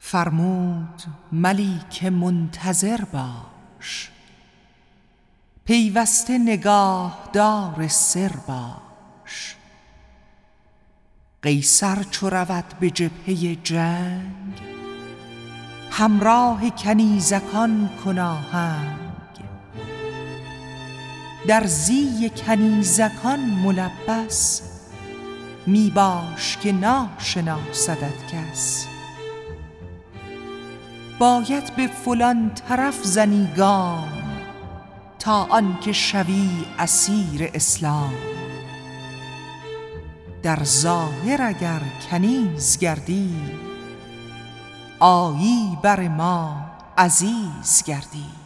فرمود ملیک منتظر باش، پیوسته نگاهدار سر باش. قیصر چو رود به جبهه جنگ، همراه کنیزکان کن آهنگ. در زی کنیزکان ملبس، می باش که ناشناسدت کس. باید به فلان طرف زنی گام، تا آن که شوی اسیر اسلام. در ظاهر اگر کنیز گردی، آیی بر ما عزیز گردی.